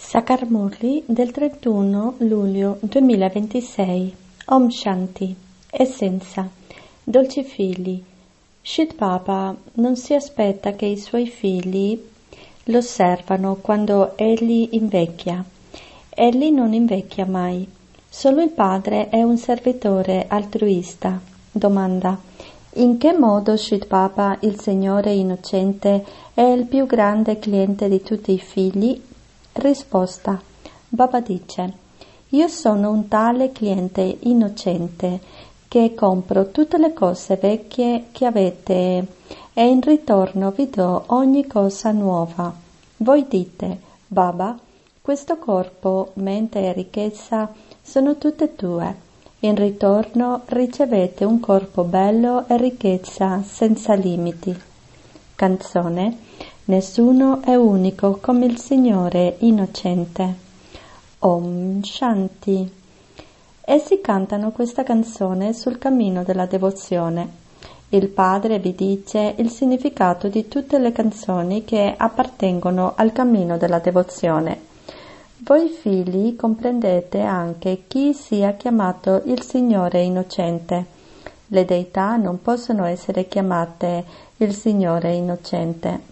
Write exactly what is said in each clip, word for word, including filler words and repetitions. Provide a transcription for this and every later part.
Sakarmurli del trentuno luglio duemilaventisei. Om Shanti. Essenza. Dolci figli. Shri Baba non si aspetta che i suoi figli lo servano quando egli invecchia. Egli non invecchia mai. Solo il padre è un servitore altruista. Domanda. In che modo Shri Baba, il Signore innocente, è il più grande cliente di tutti i figli? Risposta. Baba dice: io sono un tale cliente innocente che compro tutte le cose vecchie che avete e in ritorno vi do ogni cosa nuova. Voi dite: Baba, questo corpo, mente e ricchezza sono tutte tue. In ritorno ricevete un corpo bello e ricchezza senza limiti. Canzone. Nessuno è unico come il Signore innocente. Om Shanti. Essi cantano questa canzone sul cammino della devozione. Il padre vi dice il significato di tutte le canzoni che appartengono al cammino della devozione. Voi figli comprendete anche chi sia chiamato il Signore innocente. Le deità non possono essere chiamate il Signore innocente.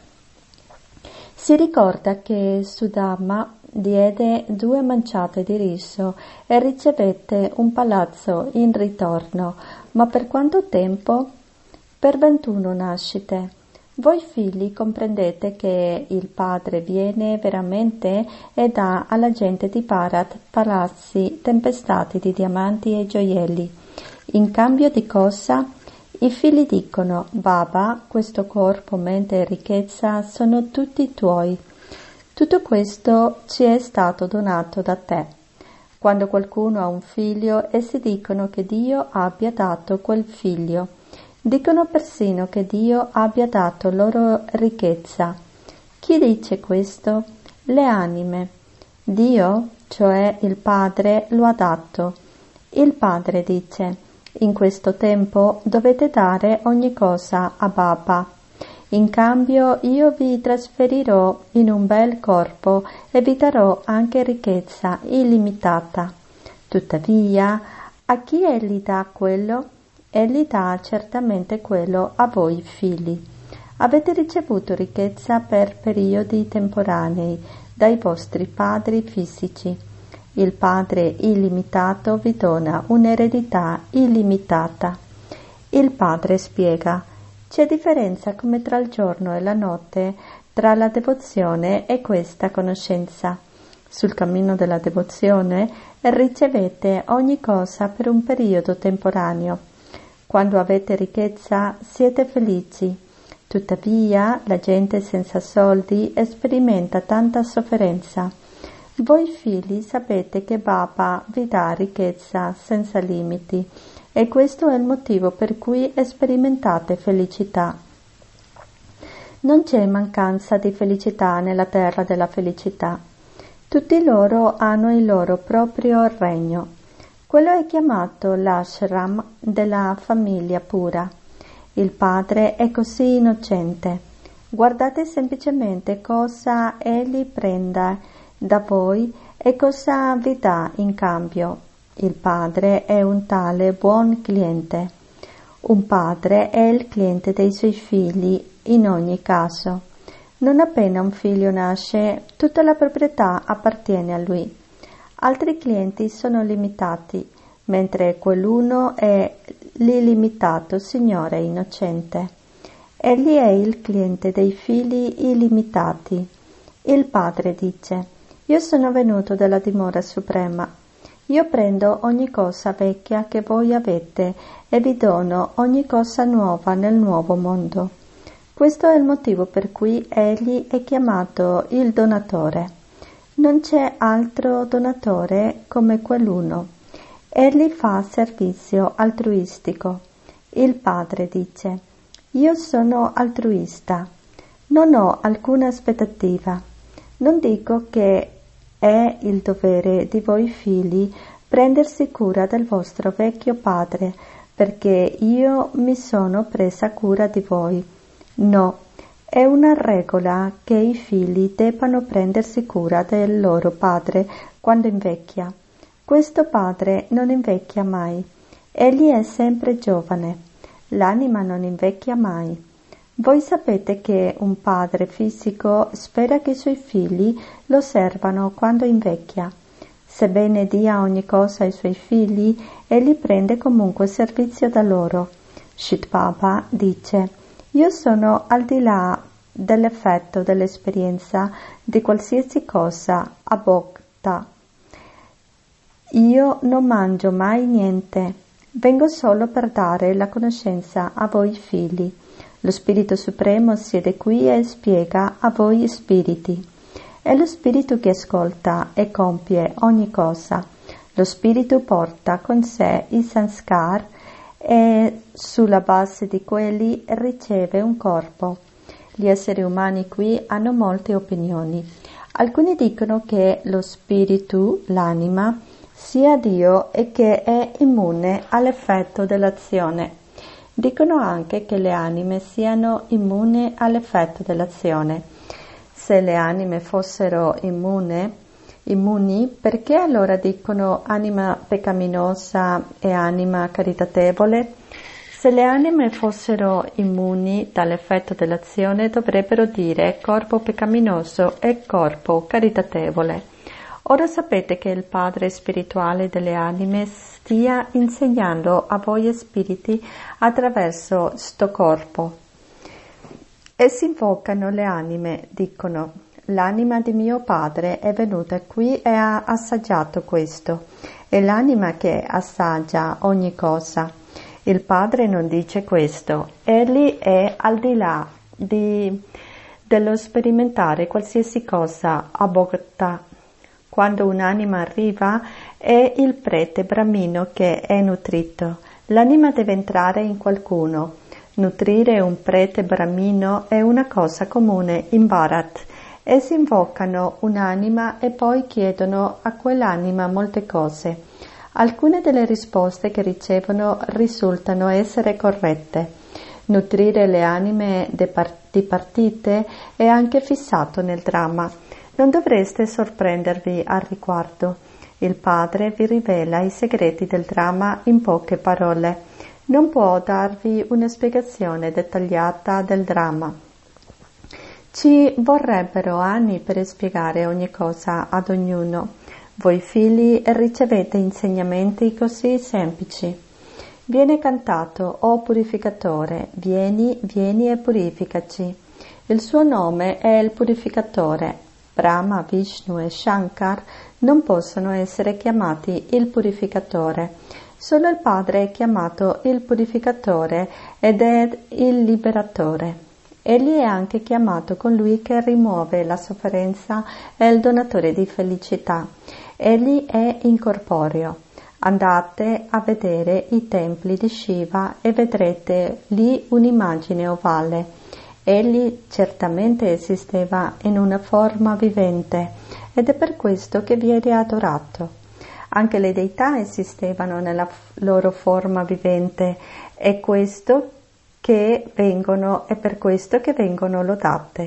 Si ricorda che Sudama diede due manciate di riso e ricevette un palazzo in ritorno, ma per quanto tempo? Per ventuno nascite. Voi figli comprendete che il padre viene veramente e dà alla gente di Bharat palazzi tempestati di diamanti e gioielli. In cambio di cosa? I figli dicono: Baba, questo corpo, mente e ricchezza sono tutti tuoi. Tutto questo ci è stato donato da te. Quando qualcuno ha un figlio, essi dicono che Dio abbia dato quel figlio. Dicono persino che Dio abbia dato loro ricchezza. Chi dice questo? Le anime. Dio, cioè il Padre, lo ha dato. Il Padre dice: in questo tempo dovete dare ogni cosa a Baba. In cambio io vi trasferirò in un bel corpo e vi darò anche ricchezza illimitata. Tuttavia, a chi egli dà quello? Egli dà certamente quello a voi figli. Avete ricevuto ricchezza per periodi temporanei dai vostri padri fisici. Il Padre illimitato vi dona un'eredità illimitata. Il Padre spiega: c'è differenza come tra il giorno e la notte, tra la devozione e questa conoscenza. Sul cammino della devozione ricevete ogni cosa per un periodo temporaneo. Quando avete ricchezza siete felici. Tuttavia la gente senza soldi sperimenta tanta sofferenza. Voi figli sapete che Baba vi dà ricchezza senza limiti e questo è il motivo per cui sperimentate felicità. Non c'è mancanza di felicità nella terra della felicità. Tutti loro hanno il loro proprio regno. Quello è chiamato l'ashram della famiglia pura. Il padre è così innocente. Guardate semplicemente cosa egli prende da voi e cosa vi dà in cambio. Il padre è un tale buon cliente. Un padre è il cliente dei suoi figli in ogni caso. Non appena un figlio nasce, tutta la proprietà appartiene a lui. Altri clienti sono limitati, mentre quell'uno è l'illimitato Signore innocente. Egli è il cliente dei figli illimitati. Il padre dice: io sono venuto dalla dimora suprema. Io prendo ogni cosa vecchia che voi avete e vi dono ogni cosa nuova nel nuovo mondo. Questo è il motivo per cui egli è chiamato il donatore. Non c'è altro donatore come quell'uno. Egli fa servizio altruistico. Il padre dice: io sono altruista. Non ho alcuna aspettativa. Non dico che è il dovere di voi figli prendersi cura del vostro vecchio padre, perché io mi sono presa cura di voi. No, È una regola che i figli debbano prendersi cura del loro padre quando invecchia. Questo padre non invecchia mai. Egli è sempre giovane. L'anima non invecchia mai. Voi sapete che un padre fisico spera che i suoi figli lo servano quando invecchia. Sebbene dia ogni cosa ai suoi figli, egli prende comunque servizio da loro. Shit Baba dice: io sono al di là dell'effetto dell'esperienza di qualsiasi cosa abhokta. Io non mangio mai niente. Vengo solo per dare la conoscenza a voi figli. Lo Spirito Supremo siede qui e spiega a voi spiriti. È lo Spirito che ascolta e compie ogni cosa. Lo Spirito porta con sé i sanskar e sulla base di quelli riceve un corpo. Gli esseri umani qui hanno molte opinioni. Alcuni dicono che lo Spirito, l'anima, sia Dio e che è immune all'effetto dell'azione. Dicono anche che le anime siano immuni all'effetto dell'azione. Se le anime fossero immune, immuni, perché allora dicono anima peccaminosa e anima caritatevole? Se le anime fossero immuni dall'effetto dell'azione, dovrebbero dire corpo peccaminoso e corpo caritatevole. Ora sapete che il Padre spirituale delle anime stia insegnando a voi spiriti attraverso sto corpo. E si invocano le anime, dicono: l'anima di mio padre è venuta qui e ha assaggiato questo. È l'anima che assaggia ogni cosa. Il padre non dice questo. Egli è al di là di, dello sperimentare qualsiasi cosa abhokta. Quando un'anima arriva è il prete bramino che è nutrito. L'anima deve entrare in qualcuno. Nutrire un prete bramino è una cosa comune in Bharat. Essi invocano un'anima e poi chiedono a quell'anima molte cose. Alcune delle risposte che ricevono risultano essere corrette. Nutrire le anime dipartite è anche fissato nel dramma. Non dovreste sorprendervi al riguardo. Il padre vi rivela i segreti del dramma in poche parole. Non può darvi una spiegazione dettagliata del dramma. Ci vorrebbero anni per spiegare ogni cosa ad ognuno. Voi figli ricevete insegnamenti così semplici. Viene cantato: o purificatore, vieni, vieni e purificaci. Il suo nome è il purificatore. Brahma, Vishnu e Shankar non possono essere chiamati il purificatore. Solo il Padre è chiamato il purificatore ed è il liberatore. Egli è anche chiamato colui che rimuove la sofferenza e il donatore di felicità. Egli è incorporeo. Andate a vedere i templi di Shiva e vedrete lì un'immagine ovale. Egli certamente esisteva in una forma vivente ed è per questo che viene adorato. Anche le deità esistevano nella loro forma vivente e questo che vengono, è per questo che vengono lodate.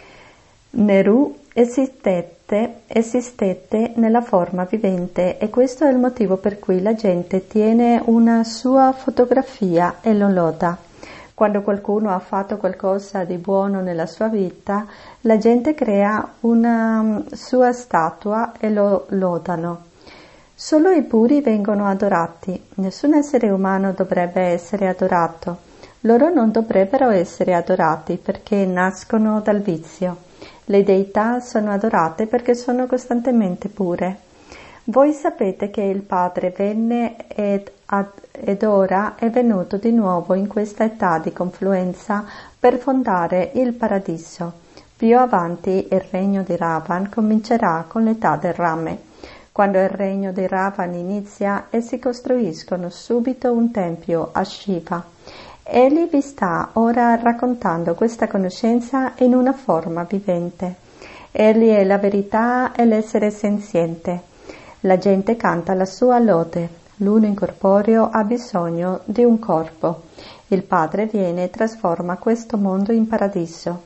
Nehru esistette, esistette nella forma vivente e questo è il motivo per cui la gente tiene una sua fotografia e lo loda. Quando qualcuno ha fatto qualcosa di buono nella sua vita, la gente crea una sua statua e lo lodano. Solo i puri vengono adorati. Nessun essere umano dovrebbe essere adorato. Loro non dovrebbero essere adorati perché nascono dal vizio. Le deità sono adorate perché sono costantemente pure. Voi sapete che il Padre venne ed, ad, ed ora è venuto di nuovo in questa età di confluenza per fondare il paradiso. Più avanti il regno di Ravan comincerà con l'età del rame. Quando il regno di Ravan inizia, essi costruiscono subito un tempio a Shiva. Egli vi sta ora raccontando questa conoscenza in una forma vivente. Egli è la verità e l'essere senziente. La gente canta la sua lode. L'uno incorporeo ha bisogno di un corpo. Il Padre viene e trasforma questo mondo in paradiso.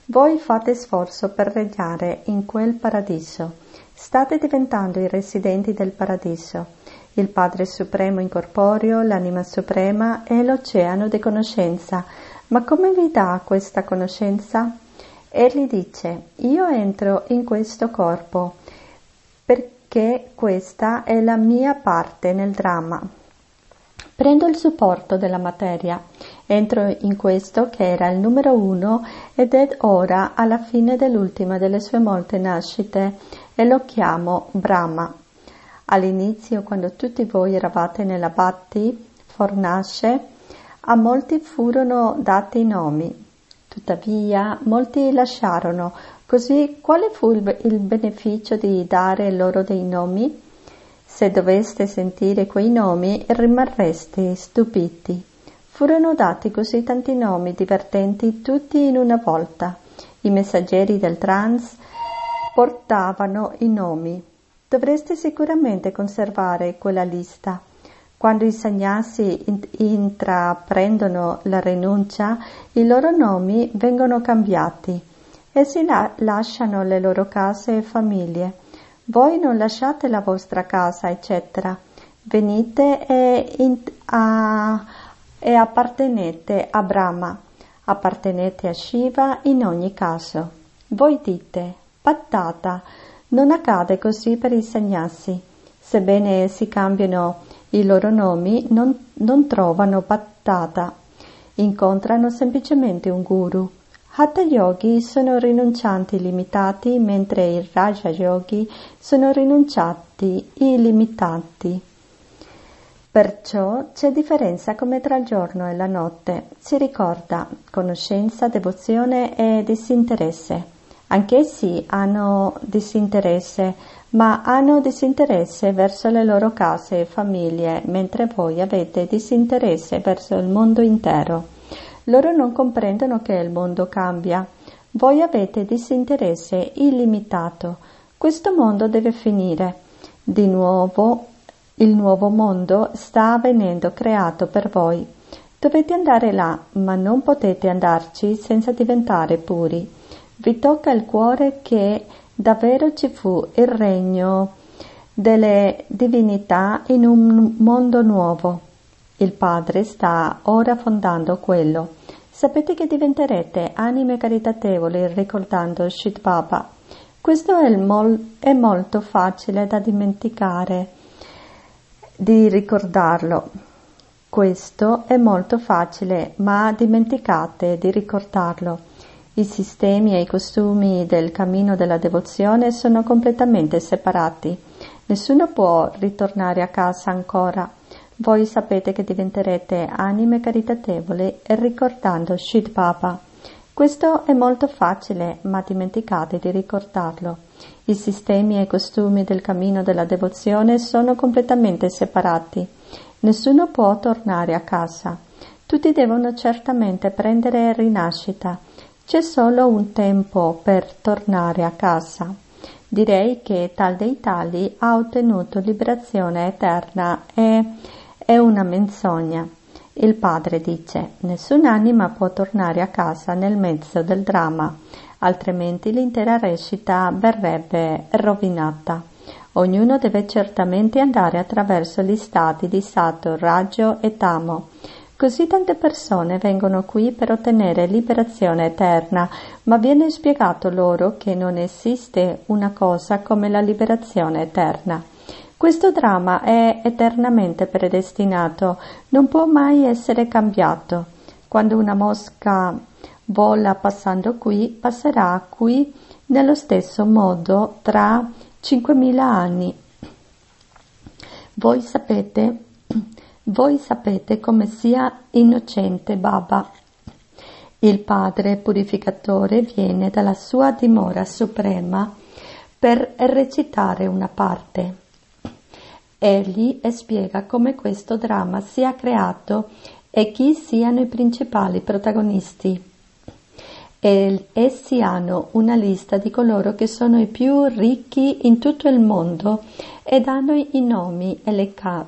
Voi fate sforzo per regnare in quel paradiso. State diventando i residenti del paradiso. Il Padre Supremo incorporeo, l'Anima Suprema e l'Oceano di conoscenza. Ma come vi dà questa conoscenza? Egli dice: io entro in questo corpo perché questa è la mia parte nel dramma. Prendo il supporto della materia, entro in questo che era il numero uno ed è ora alla fine dell'ultima delle sue molte nascite e lo chiamo Brahma. All'inizio, quando tutti voi eravate nella Bhakti fornace, a molti furono dati i nomi. Tuttavia, molti lasciarono. Così, quale fu il, il beneficio di dare loro dei nomi? Se doveste sentire quei nomi, rimarreste stupiti. Furono dati così tanti nomi divertenti, tutti in una volta. I messaggeri del trance portavano i nomi. Dovreste sicuramente conservare quella lista. Quando i sannyasi intraprendono la rinuncia, i loro nomi vengono cambiati. Essi la- lasciano le loro case e famiglie. Voi non lasciate la vostra casa, eccetera. Venite e, in, a, e appartenete a Brahma. Appartenete a Shiva in ogni caso. Voi dite: pattata. Non accade così per i sannyasi. Sebbene essi cambiano i loro nomi, non, non trovano pattata. Incontrano semplicemente un guru. Hatha yogi sono rinuncianti limitati, mentre i Raja yogi sono rinunciati illimitati. Perciò c'è differenza come tra il giorno e la notte. Si ricorda conoscenza, devozione e disinteresse. Anch'essi hanno disinteresse, ma hanno disinteresse verso le loro case e famiglie, mentre voi avete disinteresse verso il mondo intero. Loro non comprendono che il mondo cambia. Voi avete disinteresse illimitato. Questo mondo deve finire. Di nuovo, il nuovo mondo sta venendo creato per voi. Dovete andare là, ma non potete andarci senza diventare puri. Vi tocca il cuore che davvero ci fu il regno delle divinità in un mondo nuovo. Il Padre sta ora fondando quello. Sapete che diventerete anime caritatevoli ricordando Shri Baba. Questo è, mol- è molto facile da dimenticare, di ricordarlo. Questo è molto facile, ma dimenticate di ricordarlo. I sistemi e i costumi del cammino della devozione sono completamente separati. Nessuno può ritornare a casa ancora. Voi sapete che diventerete anime caritatevoli ricordando Shri Baba. Questo è molto facile, ma dimenticate di ricordarlo. I sistemi e i costumi del cammino della devozione sono completamente separati. Nessuno può tornare a casa. Tutti devono certamente prendere rinascita. C'è solo un tempo per tornare a casa. Direi che tal dei tali ha ottenuto liberazione eterna e è una menzogna. Il Padre dice: nessun'anima può tornare a casa nel mezzo del dramma, altrimenti l'intera recita verrebbe rovinata. Ognuno deve certamente andare attraverso gli stati di Sato, Rajo e Tamo. Così tante persone vengono qui per ottenere liberazione eterna, ma viene spiegato loro che non esiste una cosa come la liberazione eterna. Questo dramma è eternamente predestinato, non può mai essere cambiato. Quando una mosca vola passando qui, passerà qui nello stesso modo tra cinquemila anni. Voi sapete, voi sapete come sia innocente Baba. Il Padre purificatore viene dalla sua dimora suprema per recitare una parte. Egli spiega come questo dramma sia creato e chi siano i principali protagonisti. E essi hanno una lista di coloro che sono i più ricchi in tutto il mondo e danno i nomi elenca-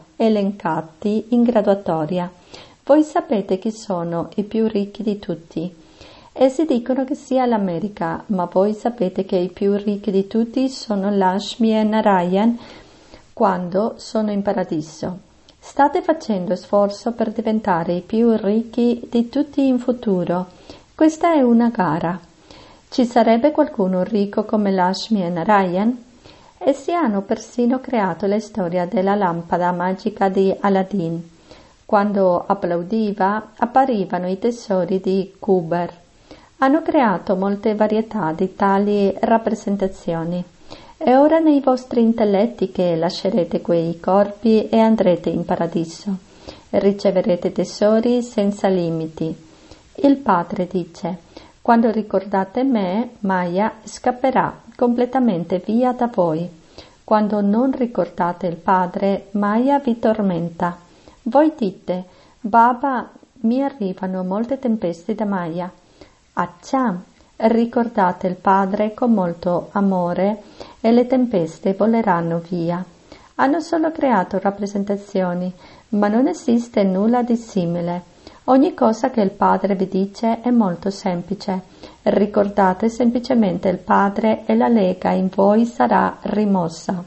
elencati in graduatoria. Voi sapete chi sono i più ricchi di tutti. Essi dicono che sia l'America, ma voi sapete che i più ricchi di tutti sono Lakshmi e Narayan quando sono in paradiso. State facendo sforzo per diventare i più ricchi di tutti in futuro. Questa è una gara. Ci sarebbe qualcuno ricco come Lakshmi e Narayan? Essi hanno persino creato la storia della lampada magica di Aladdin. Quando applaudiva, apparivano i tesori di Kuber. Hanno creato molte varietà di tali rappresentazioni. È ora nei vostri intelletti che lascerete quei corpi e andrete in paradiso. Riceverete tesori senza limiti. Il padre dice: quando ricordate me, Maya scapperà completamente via da voi. Quando non ricordate il padre, Maya vi tormenta. Voi dite: Baba, mi arrivano molte tempeste da Maya. Accia, ricordate il padre con molto amore e le tempeste voleranno via. Hanno solo creato rappresentazioni, ma non esiste nulla di simile. Ogni cosa che il padre vi dice è molto semplice. Ricordate semplicemente il padre e la lega in voi sarà rimossa.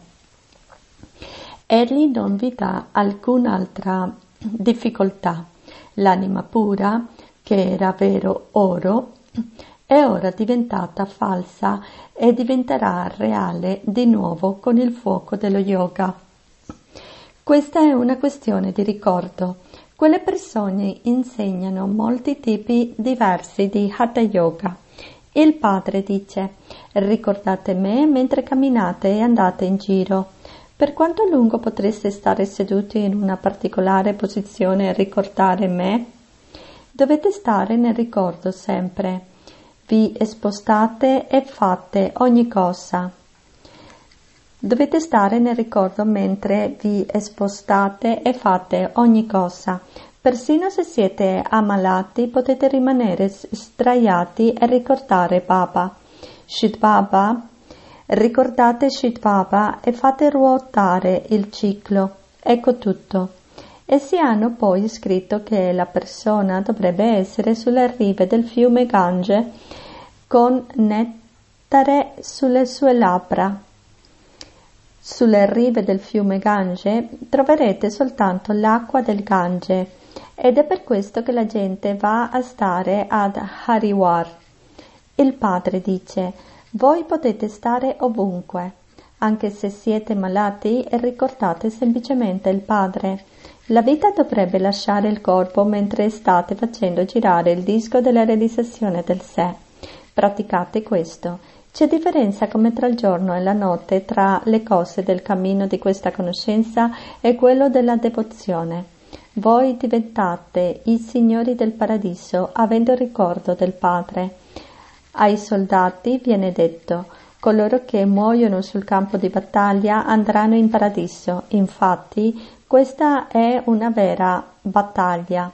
Egli non vi dà alcun'altra difficoltà. L'anima pura, che era vero oro, è ora diventata falsa e diventerà reale di nuovo con il fuoco dello yoga. Questa è una questione di ricordo. Quelle persone insegnano molti tipi diversi di Hatha Yoga. Il padre dice: ricordate me mentre camminate e andate in giro. Per quanto a lungo potreste stare seduti in una particolare posizione e ricordare me? Dovete stare nel ricordo sempre. Vi spostate e fate ogni cosa. Dovete stare nel ricordo mentre vi spostate e fate ogni cosa. Persino se siete ammalati potete rimanere sdraiati e ricordare Baba. Shid Baba, ricordate Shid Baba e fate ruotare il ciclo. Ecco tutto. Essi hanno poi scritto che la persona dovrebbe essere sulle rive del fiume Gange con nettare sulle sue labbra. Sulle rive del fiume Gange troverete soltanto l'acqua del Gange ed è per questo che la gente va a stare ad Hariwar. Il padre dice: voi potete stare ovunque, anche se siete malati, e ricordate semplicemente il padre. La vita dovrebbe lasciare il corpo mentre state facendo girare il disco della realizzazione del sé. Praticate questo. C'è differenza come tra il giorno e la notte, tra le cose del cammino di questa conoscenza e quello della devozione. Voi diventate i signori del paradiso avendo ricordo del Padre. Ai soldati viene detto: coloro che muoiono sul campo di battaglia andranno in paradiso. Infatti, questa è una vera battaglia.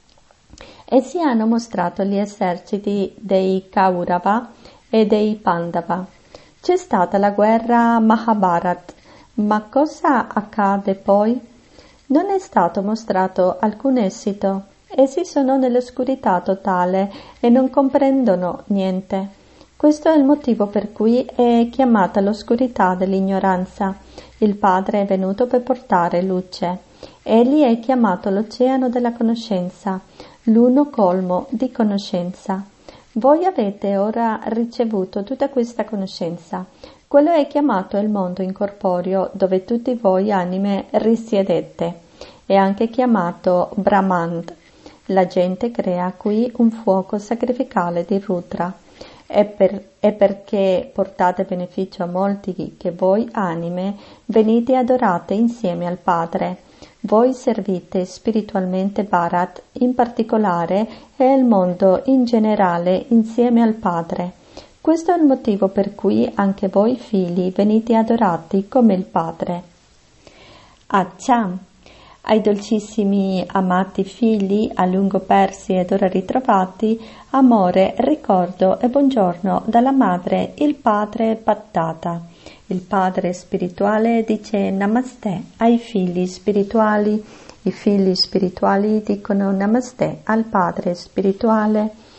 Essi hanno mostrato gli eserciti dei Kaurava e dei Pandava. C'è stata la guerra Mahabharat, ma cosa accade poi? Non è stato mostrato alcun esito. Essi sono nell'oscurità totale e non comprendono niente. Questo è il motivo per cui è chiamata l'oscurità dell'ignoranza. Il Padre è venuto per portare luce. Egli è chiamato l'oceano della conoscenza, l'uno colmo di conoscenza. Voi avete ora ricevuto tutta questa conoscenza. Quello è chiamato il mondo incorporeo dove tutti voi anime risiedete. È anche chiamato Brahmand. La gente crea qui un fuoco sacrificale di Rudra. È, per, è perché portate beneficio a molti che voi anime venite adorate insieme al Padre. Voi servite spiritualmente Bharat in particolare e il mondo in generale insieme al Padre. Questo è il motivo per cui anche voi figli venite adorati come il Padre. Accia, ai dolcissimi amati figli, a lungo persi ed ora ritrovati, amore, ricordo e buongiorno dalla madre, il padre Pattata. Il padre spirituale dice Namaste ai figli spirituali, i figli spirituali dicono Namaste al padre spirituale.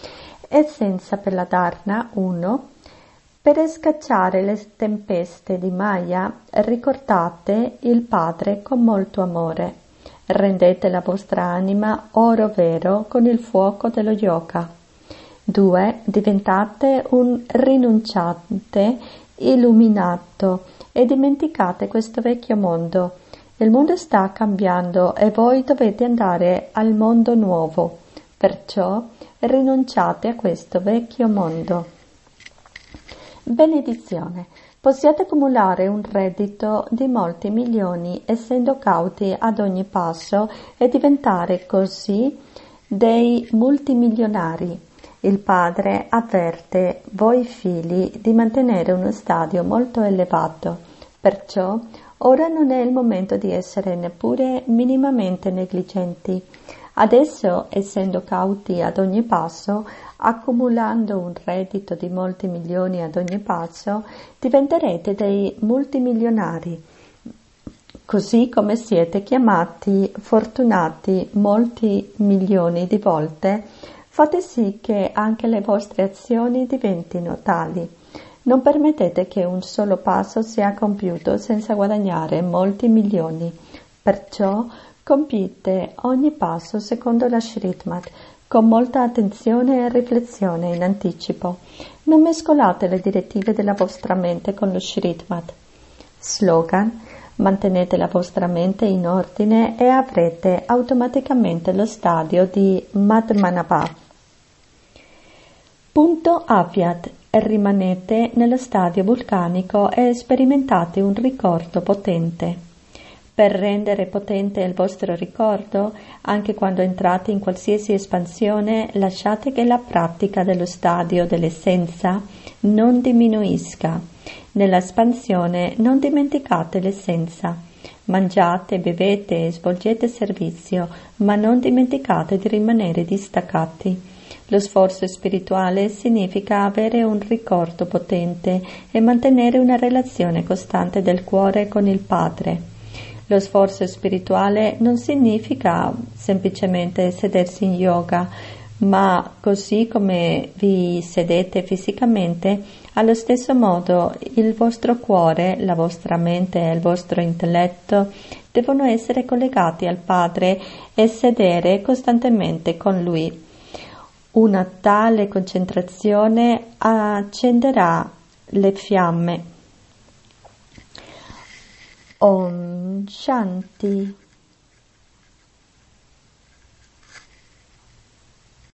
Essenza per la Dharna uno. Per scacciare le tempeste di Maya, ricordate il Padre con molto amore. Rendete la vostra anima oro vero con il fuoco dello yoga. due. Diventate un rinunciante illuminato e dimenticate questo vecchio mondo. Il mondo sta cambiando e voi dovete andare al mondo nuovo. Perciò rinunciate a questo vecchio mondo. Benedizione. Possiate accumulare un reddito di molti milioni essendo cauti ad ogni passo e diventare così dei multimilionari. Il Padre avverte voi figli di mantenere uno stadio molto elevato, perciò ora non è il momento di essere neppure minimamente negligenti. Adesso, essendo cauti ad ogni passo, accumulando un reddito di molti milioni ad ogni passo, diventerete dei multimilionari. Così come siete chiamati fortunati molti milioni di volte, fate sì che anche le vostre azioni diventino tali. Non permettete che un solo passo sia compiuto senza guadagnare molti milioni. Perciò compite ogni passo secondo la Shritmat, con molta attenzione e riflessione in anticipo. Non mescolate le direttive della vostra mente con lo Shritmat. Slogan: mantenete la vostra mente in ordine e avrete automaticamente lo stadio di Madmanabha. Punto Avyat. Rimanete nello stadio vulcanico e sperimentate un ricordo potente. Per rendere potente il vostro ricordo, anche quando entrate in qualsiasi espansione, lasciate che la pratica dello stadio dell'essenza non diminuisca. Nell'espansione non dimenticate l'essenza. Mangiate, bevete e svolgete servizio, ma non dimenticate di rimanere distaccati. Lo sforzo spirituale significa avere un ricordo potente e mantenere una relazione costante del cuore con il Padre. Lo sforzo spirituale non significa semplicemente sedersi in yoga, ma così come vi sedete fisicamente, allo stesso modo il vostro cuore, la vostra mente e il vostro intelletto devono essere collegati al Padre e sedere costantemente con Lui. Una tale concentrazione accenderà le fiamme. Om Shanti.